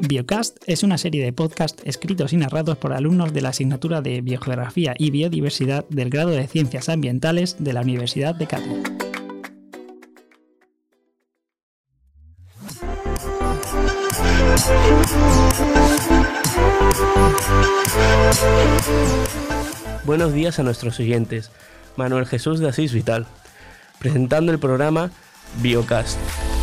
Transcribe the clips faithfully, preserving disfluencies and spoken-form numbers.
Biocast es una serie de podcasts escritos y narrados por alumnos de la asignatura de Biogeografía y Biodiversidad del grado de Ciencias Ambientales de la Universidad de Cádiz. Buenos días a nuestros oyentes. Manuel Jesús de Asís Vital, presentando el programa Biocast.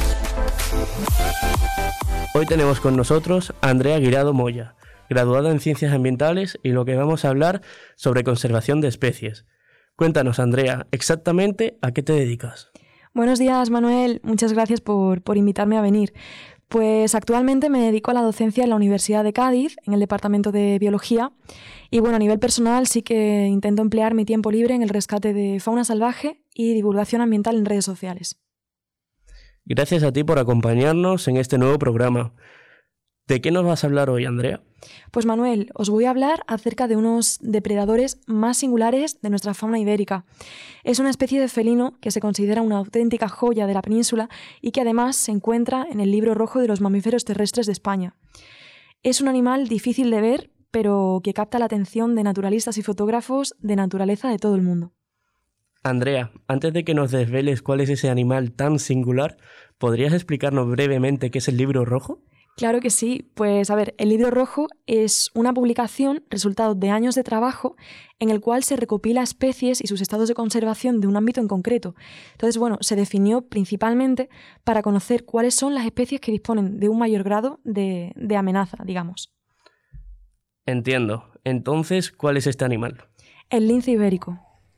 Hoy tenemos con nosotros a Andrea Guirado Moya, graduada en Ciencias Ambientales, y lo que vamos a hablar sobre conservación de especies. Cuéntanos, Andrea, exactamente a qué te dedicas. Buenos días, Manuel. Muchas gracias por, por invitarme a venir. Pues actualmente me dedico a la docencia en la Universidad de Cádiz, en el Departamento de Biología. Y bueno, a nivel personal sí que intento emplear mi tiempo libre en el rescate de fauna salvaje y divulgación ambiental en redes sociales. Gracias a ti por acompañarnos en este nuevo programa. ¿De qué nos vas a hablar hoy, Andrea? Pues Manuel, os voy a hablar acerca de unos depredadores más singulares de nuestra fauna ibérica. Es una especie de felino que se considera una auténtica joya de la península y que además se encuentra en el Libro Rojo de los Mamíferos Terrestres de España. Es un animal difícil de ver, pero que capta la atención de naturalistas y fotógrafos de naturaleza de todo el mundo. Andrea, antes de que nos desveles cuál es ese animal tan singular, ¿podrías explicarnos brevemente qué es el Libro Rojo? Claro que sí. Pues a ver, el Libro Rojo es una publicación resultado de años de trabajo en el cual se recopila especies y sus estados de conservación de un ámbito en concreto. Entonces, bueno, se definió principalmente para conocer cuáles son las especies que disponen de un mayor grado de, de amenaza, digamos. Entiendo. Entonces, ¿cuál es este animal? El lince ibérico.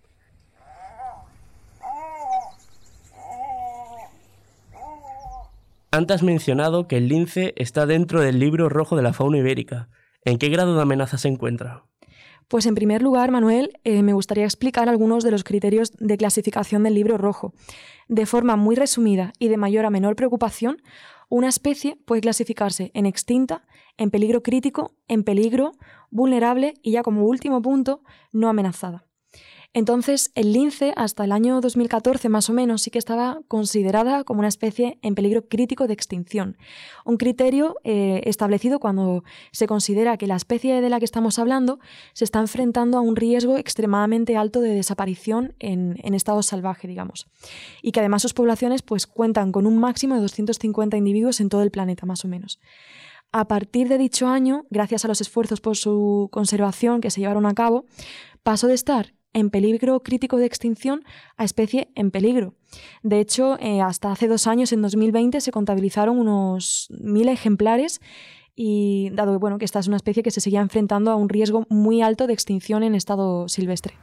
Antes has mencionado que el lince está dentro del Libro Rojo de la Fauna Ibérica. ¿En qué grado de amenaza se encuentra? Pues en primer lugar, Manuel, eh, me gustaría explicar algunos de los criterios de clasificación del Libro Rojo. De forma muy resumida y de mayor a menor preocupación, una especie puede clasificarse en extinta, en peligro crítico, en peligro, vulnerable y ya como último punto, no amenazada. Entonces, el lince, hasta el año dos mil catorce más o menos, sí que estaba considerada como una especie en peligro crítico de extinción. Un criterio eh, establecido cuando se considera que la especie de la que estamos hablando se está enfrentando a un riesgo extremadamente alto de desaparición en, en estado salvaje, digamos. Y que además sus poblaciones pues, cuentan con un máximo de doscientos cincuenta individuos en todo el planeta, más o menos. A partir de dicho año, gracias a los esfuerzos por su conservación que se llevaron a cabo, pasó de estar en peligro crítico de extinción a especie en peligro. De hecho, eh, hasta hace dos años, en dos mil veinte, se contabilizaron unos mil ejemplares y dado bueno, que esta es una especie que se seguía enfrentando a un riesgo muy alto de extinción en estado silvestre.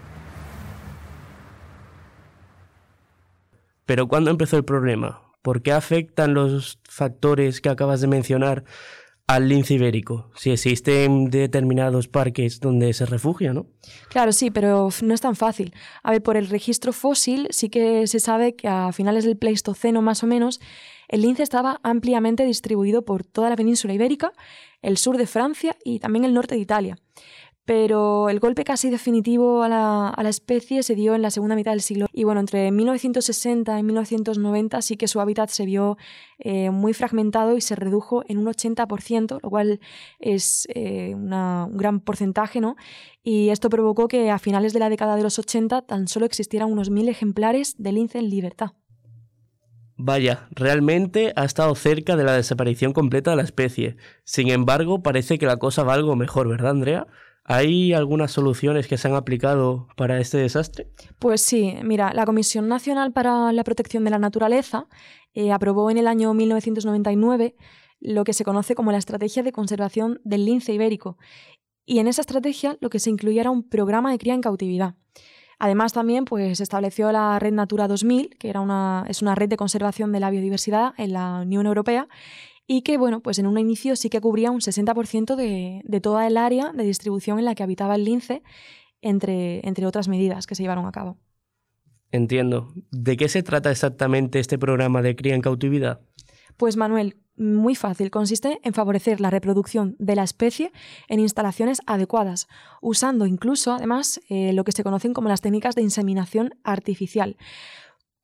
¿Pero cuándo empezó el problema? ¿Por qué afectan los factores que acabas de mencionar al lince ibérico, si existen determinados parques donde se refugia, ¿no? Claro, sí, pero no es tan fácil. A ver, por el registro fósil sí que se sabe que a finales del Pleistoceno más o menos el lince estaba ampliamente distribuido por toda la península ibérica, el sur de Francia y también el norte de Italia. Pero el golpe casi definitivo a la, a la especie se dio en la segunda mitad del siglo. Y bueno, entre mil novecientos sesenta y mil novecientos noventa sí que su hábitat se vio eh, muy fragmentado y se redujo en un ochenta por ciento, lo cual es eh, una, un gran porcentaje, ¿no? Y esto provocó que a finales de la década de los ochenta tan solo existieran unos mil ejemplares de lince en libertad. Vaya, realmente ha estado cerca de la desaparición completa de la especie. Sin embargo, parece que la cosa va algo mejor, ¿verdad, Andrea? ¿Hay algunas soluciones que se han aplicado para este desastre? Pues sí, mira, la Comisión Nacional para la Protección de la Naturaleza eh, aprobó en el año mil novecientos noventa y nueve lo que se conoce como la Estrategia de Conservación del Lince Ibérico. Y en esa estrategia lo que se incluía era un programa de cría en cautividad. Además también pues, se estableció la Red Natura dos mil, que era una, es una red de conservación de la biodiversidad en la Unión Europea, y que, bueno, pues en un inicio sí que cubría un sesenta por ciento de, de toda el área de distribución en la que habitaba el lince, entre, entre otras medidas que se llevaron a cabo. Entiendo. ¿De qué se trata exactamente este programa de cría en cautividad? Pues Manuel, muy fácil. Consiste en favorecer la reproducción de la especie en instalaciones adecuadas, usando incluso, además, eh, lo que se conocen como las técnicas de inseminación artificial.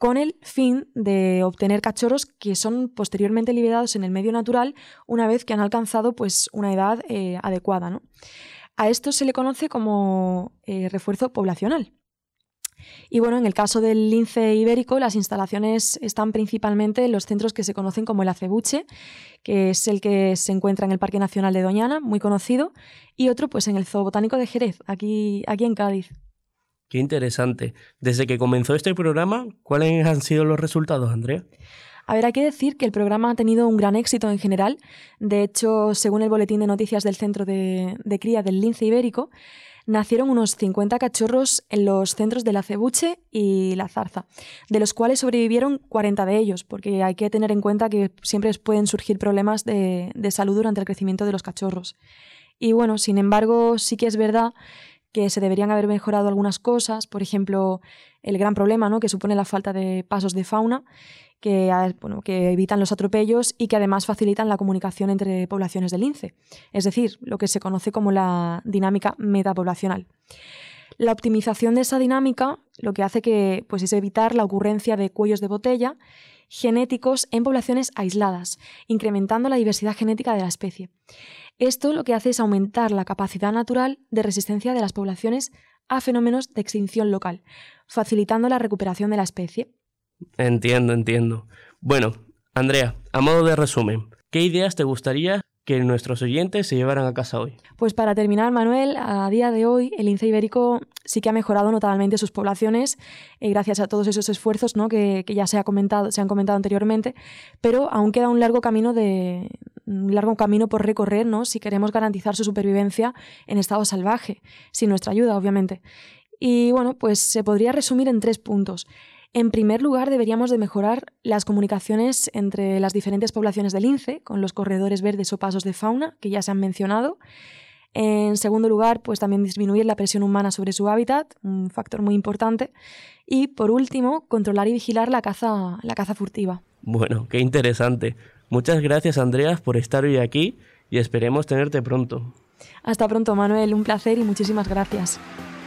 con el fin de obtener cachorros que son posteriormente liberados en el medio natural una vez que han alcanzado pues, una edad eh, adecuada, ¿no? A esto se le conoce como eh, refuerzo poblacional. Y bueno, en el caso del lince ibérico, las instalaciones están principalmente en los centros que se conocen como el acebuche, que es el que se encuentra en el Parque Nacional de Doñana, muy conocido, y otro pues en el Zoo Botánico de Jerez, aquí, aquí en Cádiz. Qué interesante. Desde que comenzó este programa, ¿cuáles han sido los resultados, Andrea? A ver, hay que decir que el programa ha tenido un gran éxito en general. De hecho, según el boletín de noticias del Centro de, de Cría del Lince Ibérico, nacieron unos cincuenta cachorros en los centros del acebuche y la zarza, de los cuales sobrevivieron cuarenta de ellos, porque hay que tener en cuenta que siempre pueden surgir problemas de, de salud durante el crecimiento de los cachorros. Y bueno, sin embargo, sí que es verdad que se deberían haber mejorado algunas cosas, por ejemplo, el gran problema, ¿no?, que supone la falta de pasos de fauna, que, bueno, que evitan los atropellos y que además facilitan la comunicación entre poblaciones de lince, es decir, lo que se conoce como la dinámica metapoblacional. La optimización de esa dinámica lo que hace que, pues, es evitar la ocurrencia de cuellos de botella genéticos en poblaciones aisladas, incrementando la diversidad genética de la especie. Esto lo que hace es aumentar la capacidad natural de resistencia de las poblaciones a fenómenos de extinción local, facilitando la recuperación de la especie. Entiendo, entiendo. Bueno, Andrea, a modo de resumen, ¿qué ideas te gustaría que nuestros oyentes se llevaran a casa hoy? Pues para terminar, Manuel, a día de hoy el lince ibérico sí que ha mejorado notablemente sus poblaciones eh, gracias a todos esos esfuerzos, ¿no?, que, que ya se, ha comentado, se han comentado anteriormente, pero aún queda un largo camino, de, un largo camino por recorrer, ¿no?, si queremos garantizar su supervivencia en estado salvaje, sin nuestra ayuda, obviamente. Y bueno, pues se podría resumir en tres puntos. En primer lugar, deberíamos de mejorar las comunicaciones entre las diferentes poblaciones de lince, con los corredores verdes o pasos de fauna, que ya se han mencionado. En segundo lugar, pues también disminuir la presión humana sobre su hábitat, un factor muy importante. Y por último, controlar y vigilar la caza, la caza furtiva. Bueno, qué interesante. Muchas gracias, Andrea, por estar hoy aquí y esperemos tenerte pronto. Hasta pronto, Manuel. Un placer y muchísimas gracias.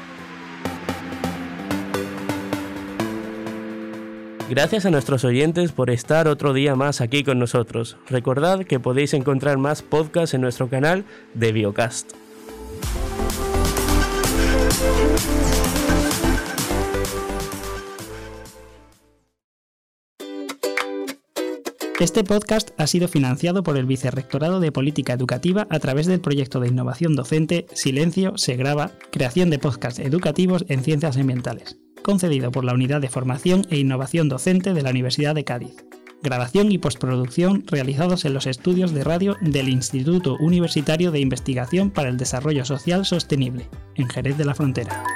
Gracias a nuestros oyentes por estar otro día más aquí con nosotros. Recordad que podéis encontrar más podcasts en nuestro canal de Biocast. Este podcast ha sido financiado por el Vicerrectorado de Política Educativa a través del proyecto de innovación docente Silencio se graba, creación de podcasts educativos en ciencias ambientales, concedido por la Unidad de Formación e Innovación Docente de la Universidad de Cádiz. Grabación y postproducción realizados en los estudios de radio del Instituto Universitario de Investigación para el Desarrollo Social Sostenible, en Jerez de la Frontera.